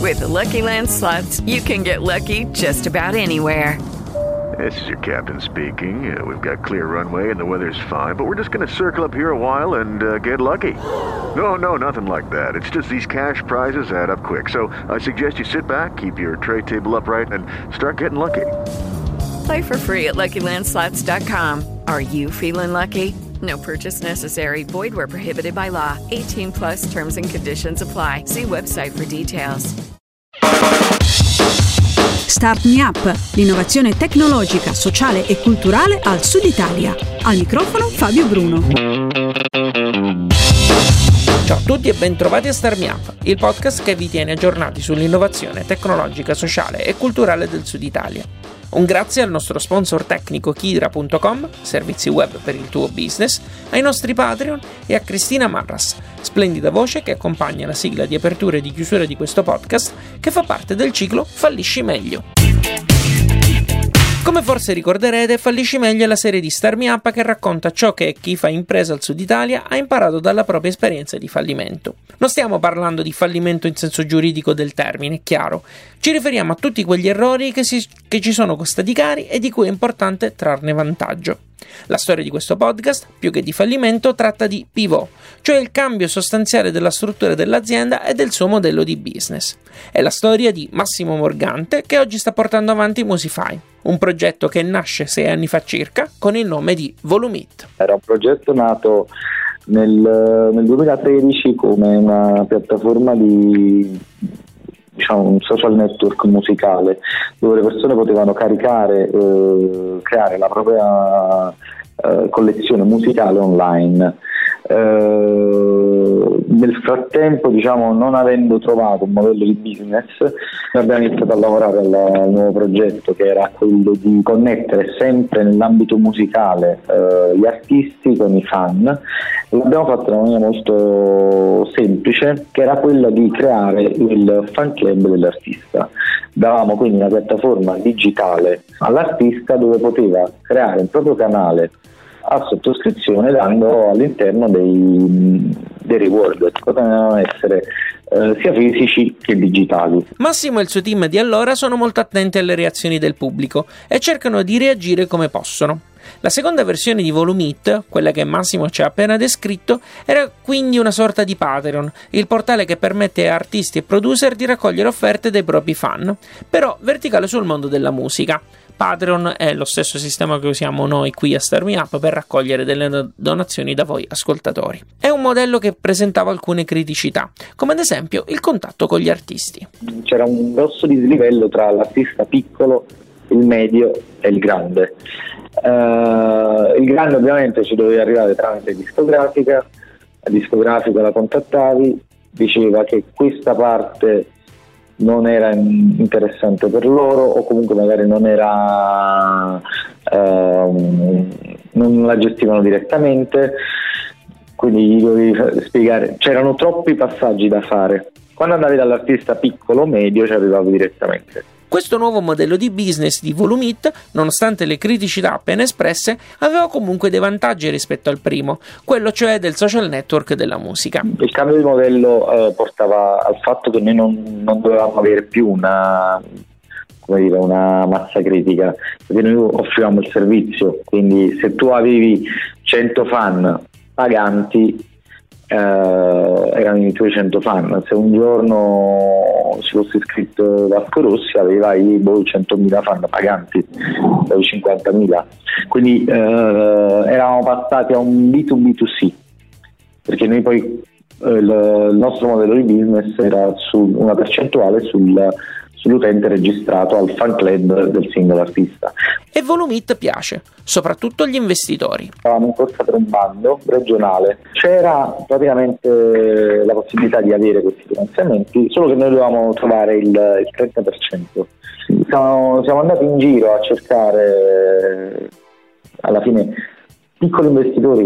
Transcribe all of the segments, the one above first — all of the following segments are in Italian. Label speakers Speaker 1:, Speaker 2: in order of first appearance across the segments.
Speaker 1: With the Lucky Land Slots, you can get lucky just about anywhere.
Speaker 2: This is your captain speaking. We've got clear runway and the weather's fine, but we're just going to circle up here a while and get lucky. No, nothing like that. It's just these cash prizes add up quick. So I suggest you sit back, keep your tray table upright, and start getting lucky.
Speaker 1: Play for free at LuckyLandSlots.com. Are you feeling lucky? No purchase necessary. Void where prohibited by law. 18 plus terms and conditions apply. See website for details.
Speaker 3: Start Me Up, l'innovazione tecnologica, sociale e culturale al Sud Italia. Al microfono Fabio Bruno.
Speaker 4: Ciao a tutti e bentrovati a Start Me Up, il podcast che vi tiene aggiornati sull'innovazione tecnologica, sociale e culturale del Sud Italia. Un grazie al nostro sponsor tecnico Kidra.com, servizi web per il tuo business, ai nostri Patreon e a Cristina Marras, splendida voce che accompagna la sigla di apertura e di chiusura di questo podcast che fa parte del ciclo Fallisci Meglio. Come forse ricorderete, Fallisci Meglio è la serie di Start Me Up che racconta ciò che chi fa impresa al Sud Italia ha imparato dalla propria esperienza di fallimento. Non stiamo parlando di fallimento in senso giuridico del termine, è chiaro. Ci riferiamo a tutti quegli errori che ci sono costati cari e di cui è importante trarne vantaggio. La storia di questo podcast, più che di fallimento, tratta di pivot, cioè il cambio sostanziale della struttura dell'azienda e del suo modello di business. È la storia di Massimo Morgante che oggi sta portando avanti Musify, un progetto che nasce 6 anni fa circa con il nome di Volumit.
Speaker 5: Era un progetto nato nel 2013 come una piattaforma di un social network musicale dove le persone potevano caricare creare la propria collezione musicale online. Nel frattempo, non avendo trovato un modello di business, abbiamo iniziato a lavorare al nuovo progetto, che era quello di connettere sempre nell'ambito musicale gli artisti con i fan. L'abbiamo fatto in una maniera molto semplice, che era quella di creare il fan club dell'artista. Davamo quindi una piattaforma digitale all'artista dove poteva creare il proprio canale a sottoscrizione, dando all'interno dei reward che potevano essere sia fisici che digitali.
Speaker 4: Massimo e il suo team di allora sono molto attenti alle reazioni del pubblico e cercano di reagire come possono. La seconda versione di Volumit, quella che Massimo ci ha appena descritto, era quindi una sorta di Patreon, il portale che permette a artisti e producer di raccogliere offerte dei propri fan, però verticale sul mondo della musica. Patreon è lo stesso sistema che usiamo noi qui a Start Me Up per raccogliere delle donazioni da voi ascoltatori. È un modello che presentava alcune criticità, come ad esempio il contatto con gli artisti.
Speaker 5: C'era un grosso dislivello tra l'artista piccolo, il medio e il grande. Il grande ovviamente ci doveva arrivare tramite discografica, la discografica la contattavi, diceva che questa parte non era interessante per loro, o comunque magari non la gestivano direttamente, quindi gli dovevi spiegare, c'erano troppi passaggi da fare. Quando andavi dall'artista piccolo o medio ci arrivavi direttamente.
Speaker 4: Questo nuovo modello di business di Volumit, nonostante le criticità appena espresse, aveva comunque dei vantaggi rispetto al primo, quello cioè del social network della musica.
Speaker 5: Il cambio di modello portava al fatto che noi non dovevamo avere più una massa critica, perché noi offrivamo il servizio, quindi se tu avevi 100 fan paganti, erano i tuoi 100 fan. Se un giorno si fosse iscritto Vasco Rossi aveva i 100.000 fan paganti, poi 50.000, quindi eravamo passati a un B2B2C, perché noi poi il nostro modello di business era su una percentuale sull'utente registrato al fan club del singolo artista.
Speaker 4: E Volumit piace, soprattutto agli investitori.
Speaker 5: Stavamo in corsa per un bando regionale, c'era praticamente la possibilità di avere questi finanziamenti, solo che noi dovevamo trovare il 30%. Siamo andati in giro a cercare alla fine piccoli investitori,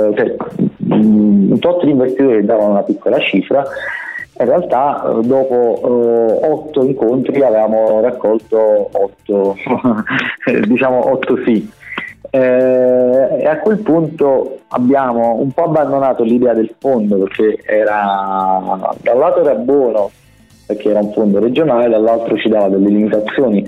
Speaker 5: un tot di investitori che davano una piccola cifra. In realtà dopo 8 incontri avevamo raccolto 8 sì, e a quel punto abbiamo un po' abbandonato l'idea del fondo, perché da un lato era buono perché era un fondo regionale, dall'altro ci dava delle limitazioni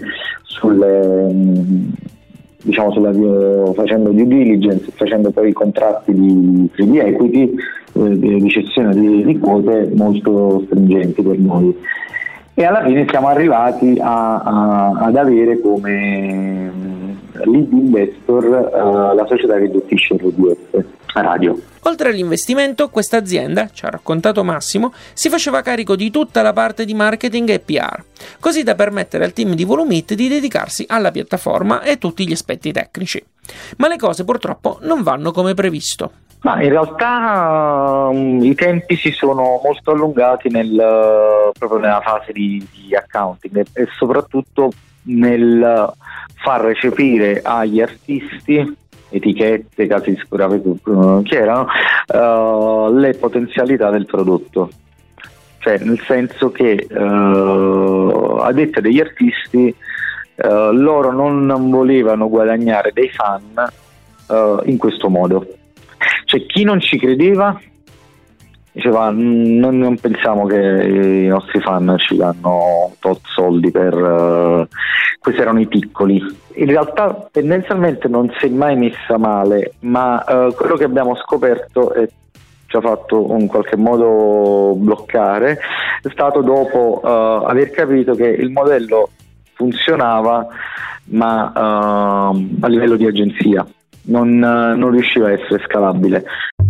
Speaker 5: facendo due diligence, facendo poi contratti di equity, di cessione di quote molto stringenti per noi. E alla fine siamo arrivati ad avere come lead investor la società che gestisce RDS Radio.
Speaker 4: Oltre all'investimento, questa azienda, ci ha raccontato Massimo, si faceva carico di tutta la parte di marketing e PR, così da permettere al team di Volumit di dedicarsi alla piattaforma e tutti gli aspetti tecnici. Ma le cose purtroppo non vanno come previsto.
Speaker 5: Ma in realtà i tempi si sono molto allungati proprio nella fase di accounting e soprattutto nel far recepire agli artisti, etichette, case discografiche che erano, le potenzialità del prodotto. Cioè, nel senso che a detta degli artisti loro non volevano guadagnare dei fan in questo modo. Cioè, chi non ci credeva diceva non pensiamo che i nostri fan ci danno tot soldi per questi erano i piccoli. In realtà tendenzialmente non si è mai messa male, ma quello che abbiamo scoperto e ci ha fatto in qualche modo bloccare è stato dopo aver capito che il modello funzionava ma a livello di agenzia non riusciva a essere scalabile.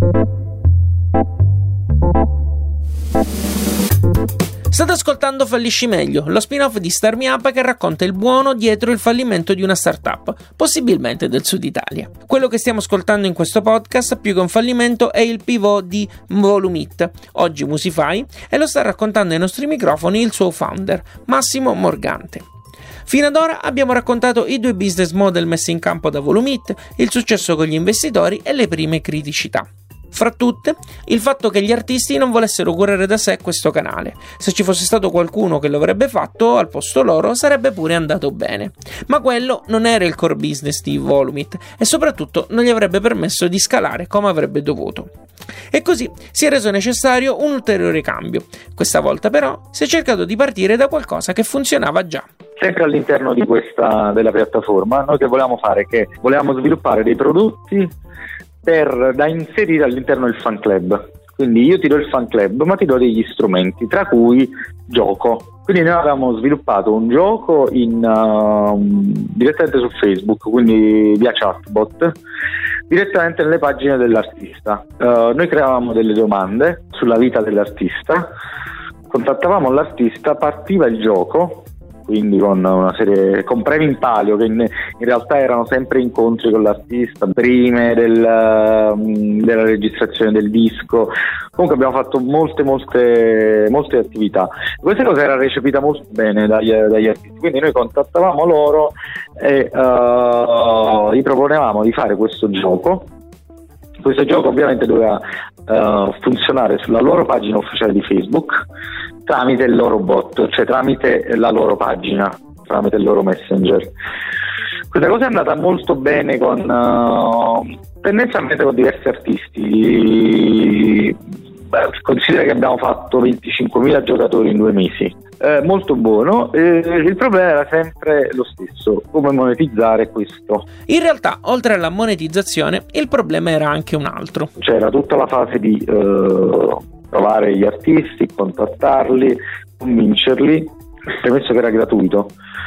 Speaker 4: State ascoltando Fallisci Meglio, lo spin-off di StarMeUp che racconta il buono dietro il fallimento di una startup, possibilmente del Sud Italia. Quello che stiamo ascoltando in questo podcast, più che un fallimento, è il pivot di Volumit, oggi Musify, e lo sta raccontando ai nostri microfoni il suo founder, Massimo Morgante. Fino ad ora abbiamo raccontato i due business model messi in campo da Volumit, il successo con gli investitori e le prime criticità. Fra tutte, il fatto che gli artisti non volessero curare da sé questo canale. Se ci fosse stato qualcuno che lo avrebbe fatto al posto loro, sarebbe pure andato bene. Ma quello non era il core business di Volumit e soprattutto non gli avrebbe permesso di scalare come avrebbe dovuto. E così si è reso necessario un ulteriore cambio. Questa volta però si è cercato di partire da qualcosa che funzionava già.
Speaker 5: Sempre all'interno della piattaforma, noi che volevamo fare? Che volevamo sviluppare dei prodotti da inserire all'interno del fan club. Quindi io ti do il fan club, ma ti do degli strumenti, tra cui gioco. Quindi noi avevamo sviluppato un gioco direttamente su Facebook, quindi via chatbot, direttamente nelle pagine dell'artista. Noi creavamo delle domande sulla vita dell'artista, contattavamo l'artista, partiva il gioco, quindi con una serie, con premi in palio che in realtà erano sempre incontri con l'artista prima della registrazione del disco. Comunque abbiamo fatto molte attività. Questa cosa era recepita molto bene dagli artisti, quindi noi contattavamo loro e gli proponevamo di fare questo gioco. Questo gioco ovviamente doveva funzionare sulla loro pagina ufficiale di Facebook tramite il loro bot, cioè tramite la loro pagina, tramite il loro messenger. Questa cosa è andata molto bene tendenzialmente con diversi artisti. Considera che abbiamo fatto 25.000 giocatori in 2 mesi, molto buono. Il problema era sempre lo stesso: come monetizzare questo.
Speaker 4: In realtà, oltre alla monetizzazione, il problema era anche un altro.
Speaker 5: C'era tutta la fase di trovare gli artisti, contattarli, convincerli, premesso che era gratuito.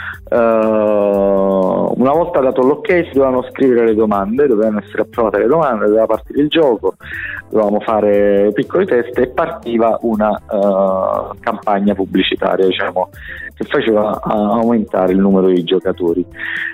Speaker 5: Una volta dato l'ok si dovevano scrivere le domande, dovevano essere approvate le domande, doveva partire il gioco, dovevamo fare piccoli test e partiva una campagna pubblicitaria, diciamo, che faceva aumentare il numero di giocatori.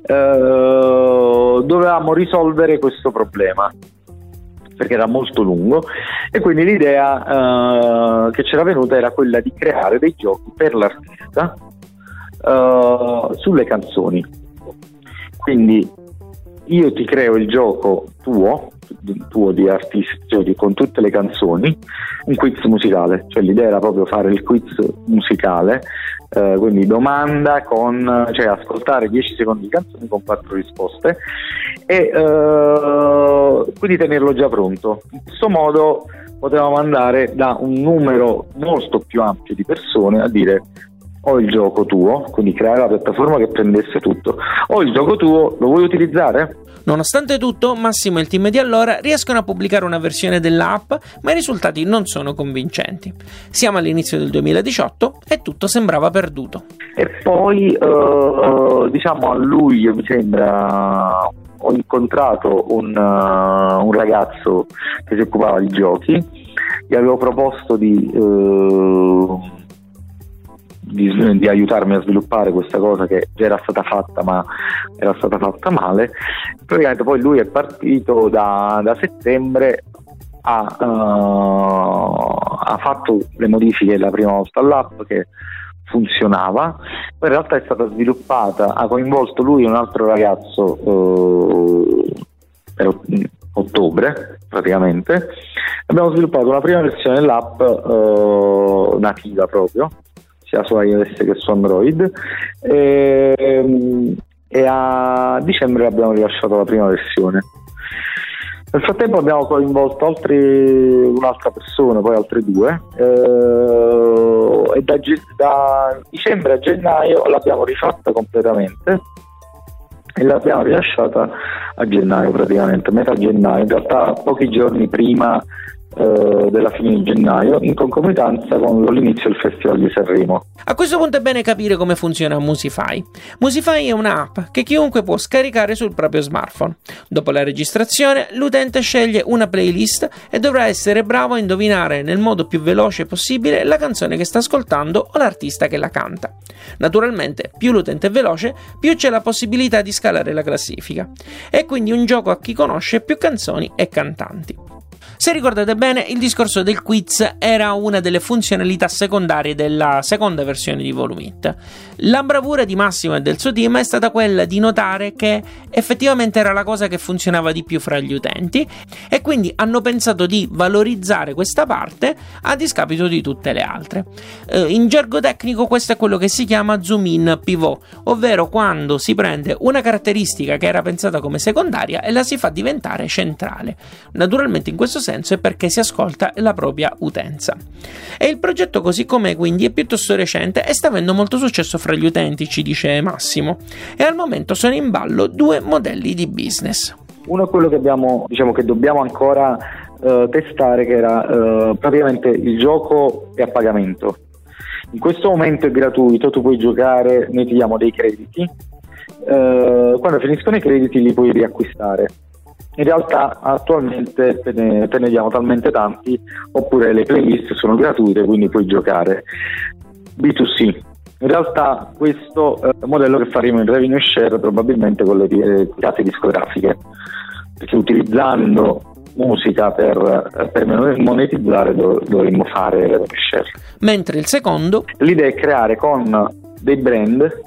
Speaker 5: Dovevamo risolvere questo problema perché era molto lungo, e quindi l'idea che c'era venuta era quella di creare dei giochi per l'artista sulle canzoni. Quindi io ti creo il gioco tuo di artista, con tutte le canzoni, un quiz musicale, cioè l'idea era proprio fare il quiz musicale, quindi domanda cioè ascoltare 10 secondi di canzoni con 4 risposte e quindi tenerlo già pronto. In questo modo potevamo andare da un numero molto più ampio di persone a dire: ho il gioco tuo, quindi creare la piattaforma che prendesse tutto, ho il gioco tuo, lo vuoi utilizzare?
Speaker 4: Nonostante tutto, Massimo e il team di allora riescono a pubblicare una versione dell'app, ma i risultati non sono convincenti. Siamo all'inizio del 2018 e tutto sembrava perduto.
Speaker 5: E poi, a luglio, mi sembra, ho incontrato un ragazzo che si occupava di giochi, gli avevo proposto di aiutarmi a sviluppare questa cosa che già era stata fatta, ma era stata fatta male. Praticamente poi lui è partito da settembre, ha fatto le modifiche la prima volta all'app che funzionava, poi in realtà è stata sviluppata, ha coinvolto lui e un altro ragazzo per ottobre praticamente. Abbiamo sviluppato una prima versione dell'app nativa proprio, sia su iOS che su Android, e a dicembre abbiamo rilasciato la prima versione. Nel frattempo abbiamo coinvolto un'altra persona, poi altre due, e da dicembre a gennaio l'abbiamo rifatta completamente e l'abbiamo rilasciata a gennaio, praticamente metà gennaio, in realtà pochi giorni prima della fine di gennaio, in concomitanza con l'inizio del Festival di Sanremo.
Speaker 4: A questo punto è bene capire come funziona Musify. Musify è un'app che chiunque può scaricare sul proprio smartphone. Dopo la registrazione, l'utente sceglie una playlist e dovrà essere bravo a indovinare nel modo più veloce possibile la canzone che sta ascoltando o l'artista che la canta. Naturalmente, più l'utente è veloce, più c'è la possibilità di scalare la classifica. È quindi un gioco a chi conosce più canzoni e cantanti. Se ricordate bene, il discorso del quiz era una delle funzionalità secondarie della seconda versione di Volumit. La bravura di Massimo e del suo team è stata quella di notare che effettivamente era la cosa che funzionava di più fra gli utenti e quindi hanno pensato di valorizzare questa parte a discapito di tutte le altre. In gergo tecnico questo è quello che si chiama zoom in pivot, ovvero quando si prende una caratteristica che era pensata come secondaria e la si fa diventare centrale. Naturalmente in questo senso è perché si ascolta la propria utenza. E il progetto così com'è quindi è piuttosto recente e sta avendo molto successo fra gli utenti, ci dice Massimo, e al momento sono in ballo 2 modelli di business.
Speaker 5: Uno è quello che che dobbiamo ancora testare, che era praticamente il gioco è a pagamento. In questo momento è gratuito, tu puoi giocare, noi ti diamo dei crediti, quando finiscono i crediti li puoi riacquistare. In realtà attualmente te ne diamo talmente tanti, oppure le playlist sono gratuite, quindi puoi giocare. B2C. In realtà questo è un modello che faremo in revenue share probabilmente con le case discografiche, perché utilizzando musica per monetizzare dovremmo fare revenue share.
Speaker 4: Mentre il secondo?
Speaker 5: L'idea è creare con dei brand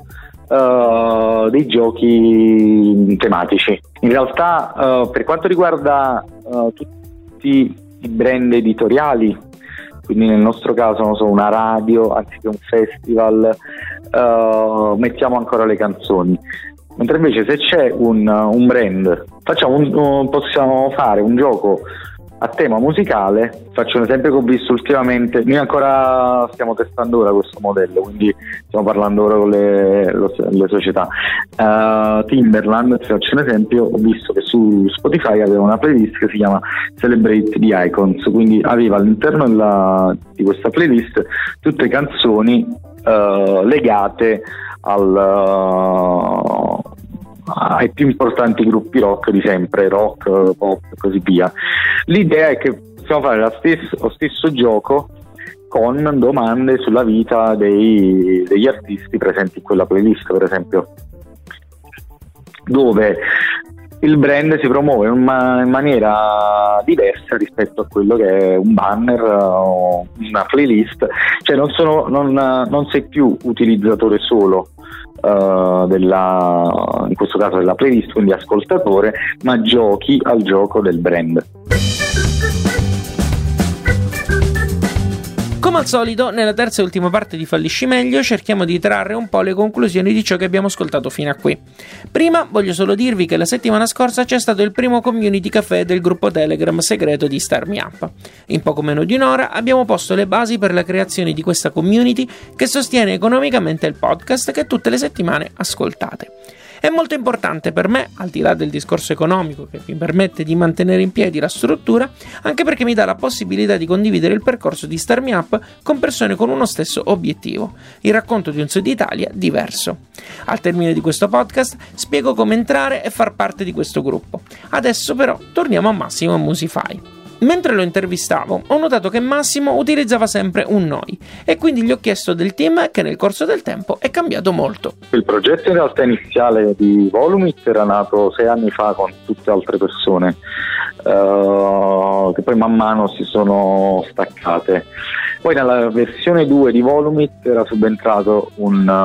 Speaker 5: dei giochi tematici. In realtà per quanto riguarda tutti i brand editoriali, quindi nel nostro caso non so, una radio anziché un festival, mettiamo ancora le canzoni, mentre invece se c'è un brand possiamo fare un gioco a tema musicale. Faccio un esempio che ho visto ultimamente, noi ancora stiamo testando ora questo modello, quindi stiamo parlando ora con le società. Timberland, ti faccio un esempio, ho visto che su Spotify aveva una playlist che si chiama Celebrate the Icons, quindi aveva all'interno di questa playlist tutte canzoni legate ai più importanti gruppi rock di sempre, rock, pop e così via. L'idea è che possiamo fare lo stesso gioco con domande sulla vita degli artisti presenti in quella playlist, per esempio, dove il brand si promuove in maniera diversa rispetto a quello che è un banner o una playlist, cioè non sei più utilizzatore solo in questo caso della playlist, quindi ascoltatore, ma giochi al gioco del brand.
Speaker 4: Come al solito, nella terza e ultima parte di Fallisci Meglio cerchiamo di trarre un po' le conclusioni di ciò che abbiamo ascoltato fino a qui. Prima voglio solo dirvi che la settimana scorsa c'è stato il primo community café del gruppo Telegram segreto di Start Me Up. In poco meno di un'ora abbiamo posto le basi per la creazione di questa community che sostiene economicamente il podcast che tutte le settimane ascoltate. È molto importante per me, al di là del discorso economico che mi permette di mantenere in piedi la struttura, anche perché mi dà la possibilità di condividere il percorso di Start Me Up con persone con uno stesso obiettivo, il racconto di un Sud Italia diverso. Al termine di questo podcast spiego come entrare e far parte di questo gruppo. Adesso però torniamo a Massimo Musify. Mentre lo intervistavo, ho notato che Massimo utilizzava sempre un noi e quindi gli ho chiesto del team che nel corso del tempo è cambiato molto.
Speaker 5: Il progetto in realtà iniziale di Volumit era nato 6 anni fa con tutte altre persone che poi man mano si sono staccate. Poi nella versione 2 di Volumit era subentrato un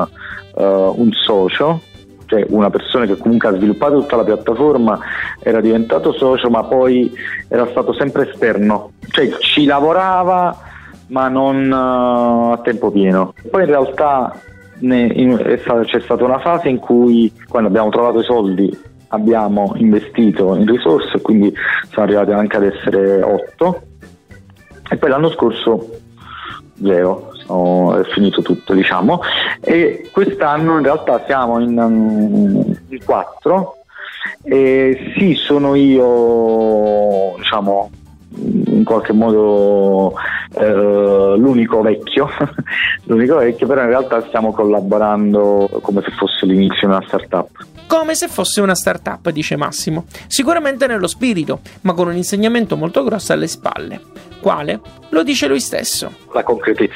Speaker 5: socio, cioè una persona che comunque ha sviluppato tutta la piattaforma, era diventato socio ma poi era stato sempre esterno, cioè ci lavorava ma non a tempo pieno. Poi in realtà c'è stata una fase in cui, quando abbiamo trovato i soldi, abbiamo investito in risorse, quindi siamo arrivati anche ad essere 8, e poi l'anno scorso 0, è finito tutto, diciamo, e quest'anno in realtà siamo in 4 e sì, sono io, diciamo, in qualche modo l'unico vecchio però in realtà stiamo collaborando come se fosse l'inizio di una startup.
Speaker 4: Come se fosse una startup, dice Massimo, sicuramente nello spirito, ma con un insegnamento molto grosso alle spalle. Quale? Lo dice lui stesso.
Speaker 5: La concretezza,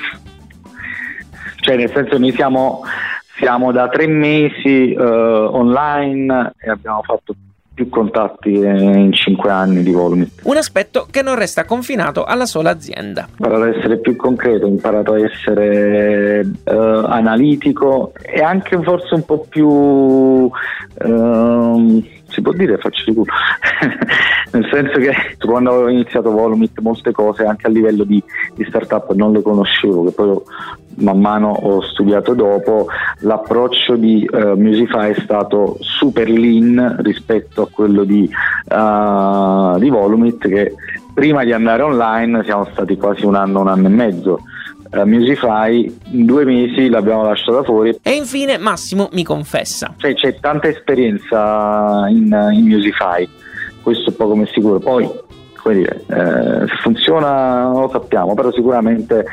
Speaker 5: cioè nel senso, noi siamo da 3 mesi online e abbiamo fatto più contatti in 5 anni di Volumit.
Speaker 4: Un aspetto che non resta confinato alla sola azienda.
Speaker 5: Ho imparato ad essere più concreto, ho imparato a essere analitico e anche forse un po' più si può dire faccio di culo nel senso che quando avevo iniziato Volumit molte cose anche a livello di startup non le conoscevo, che poi man mano ho studiato dopo. L'approccio di Musify è stato super lean rispetto a quello di Volumit, che prima di andare online siamo stati quasi un anno e mezzo. Musify in 2 mesi l'abbiamo lasciata fuori.
Speaker 4: E infine Massimo mi confessa,
Speaker 5: cioè c'è tanta esperienza in Musify, questo è poco ma sicuro. Poi come dire, se funziona non lo sappiamo, però sicuramente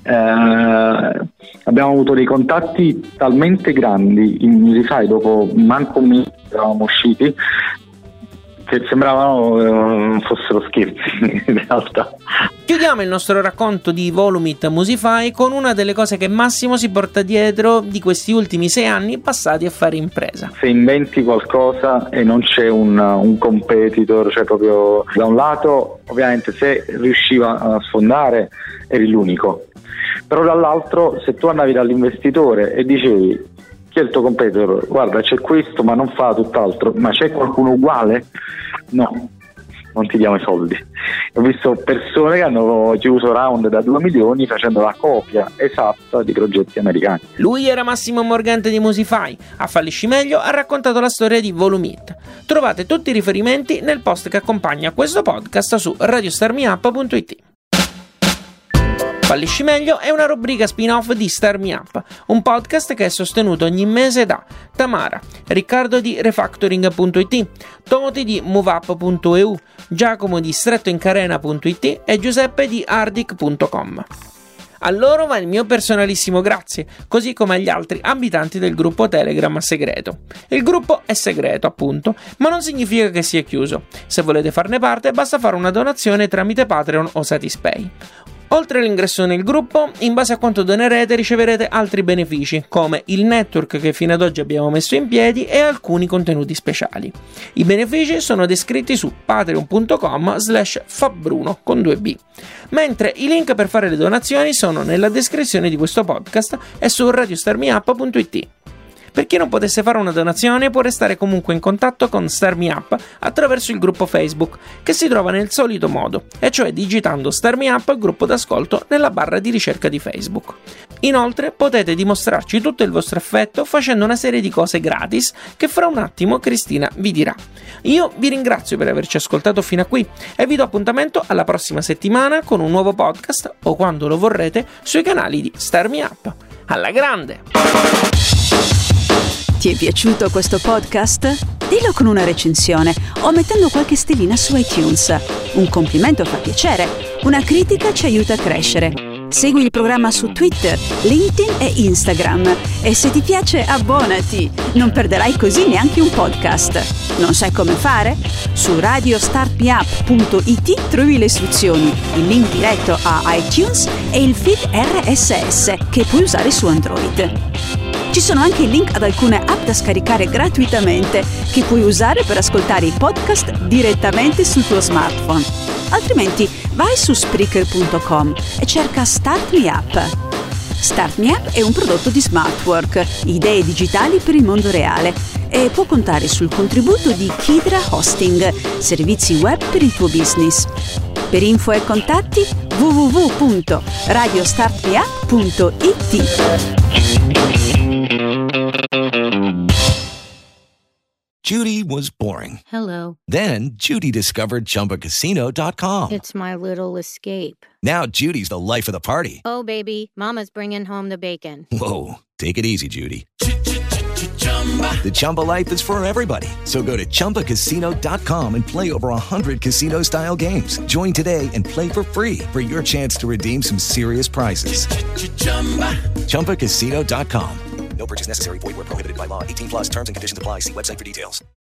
Speaker 5: abbiamo avuto dei contatti talmente grandi in Musify dopo manco un mese eravamo usciti che sembravano fossero scherzi in realtà.
Speaker 4: Chiudiamo il nostro racconto di Volumit Musify con una delle cose che Massimo si porta dietro di questi ultimi 6 anni passati a fare impresa.
Speaker 5: Se inventi qualcosa e non c'è un competitor, cioè proprio da un lato ovviamente se riusciva a sfondare eri l'unico, però dall'altro se tu andavi dall'investitore e dicevi chi è il tuo competitor, guarda c'è questo ma non fa tutt'altro, ma c'è qualcuno uguale? No, non ti diamo i soldi. Ho visto persone che hanno chiuso round da 2 milioni facendo la copia esatta di progetti americani.
Speaker 4: Lui era Massimo Morgante di Musify. A Fallisci Meglio ha raccontato la storia di Volumit. Trovate tutti i riferimenti nel post che accompagna questo podcast su radiostarmiup.it. Fallisci Meglio è una rubrica spin-off di Start Me Up, un podcast che è sostenuto ogni mese da Tamara, Riccardo di Refactoring.it, Toti di MoveUp.eu, Giacomo di StrettoInCarena.it e Giuseppe di Ardic.com. A loro va il mio personalissimo grazie, così come agli altri abitanti del gruppo Telegram segreto. Il gruppo è segreto, appunto, ma non significa che sia chiuso. Se volete farne parte, basta fare una donazione tramite Patreon o Satispay. Oltre all'ingresso nel gruppo, in base a quanto donerete riceverete altri benefici, come il network che fino ad oggi abbiamo messo in piedi e alcuni contenuti speciali. I benefici sono descritti su patreon.com/fabbruno con 2b, mentre i link per fare le donazioni sono nella descrizione di questo podcast e su radiostarmiup.it. Per chi non potesse fare una donazione può restare comunque in contatto con Start Me Up attraverso il gruppo Facebook, che si trova nel solito modo, e cioè digitando Start Me Up gruppo d'ascolto nella barra di ricerca di Facebook. Inoltre potete dimostrarci tutto il vostro affetto facendo una serie di cose gratis che fra un attimo Cristina vi dirà. Io vi ringrazio per averci ascoltato fino a qui e vi do appuntamento alla prossima settimana con un nuovo podcast o quando lo vorrete sui canali di Start Me Up. Alla grande!
Speaker 3: Ti è piaciuto questo podcast? Dillo con una recensione o mettendo qualche stellina su iTunes. Un complimento fa piacere, una critica ci aiuta a crescere. Segui il programma su Twitter, LinkedIn e Instagram e se ti piace abbonati, non perderai così neanche un podcast. Non sai come fare? Su radiostartmeup.it trovi le istruzioni, il link diretto a iTunes e il feed RSS che puoi usare su Android. Ci sono anche i link ad alcune app da scaricare gratuitamente che puoi usare per ascoltare i podcast direttamente sul tuo smartphone. Altrimenti vai su Spreaker.com e cerca Start Me Up. Start Me Up è un prodotto di Smartwork, idee digitali per il mondo reale, e può contare sul contributo di Kidra Hosting, servizi web per il tuo business. Per info e contatti www.radiostartmeup.it.
Speaker 6: Judy was boring.
Speaker 7: Hello.
Speaker 6: Then Judy discovered ChumbaCasino.com.
Speaker 7: It's my little escape.
Speaker 6: Now Judy's the life of the party.
Speaker 7: Oh, baby, mama's bringing home the bacon.
Speaker 6: Whoa, take it easy, Judy. The Chumba life is for everybody. So go to ChumbaCasino.com and play over 100 casino-style games. Join today and play for free for your chance to redeem some serious prizes. ChumbaCasino.com. No purchase necessary. Void where prohibited by law. 18+ terms and conditions apply. See website for details.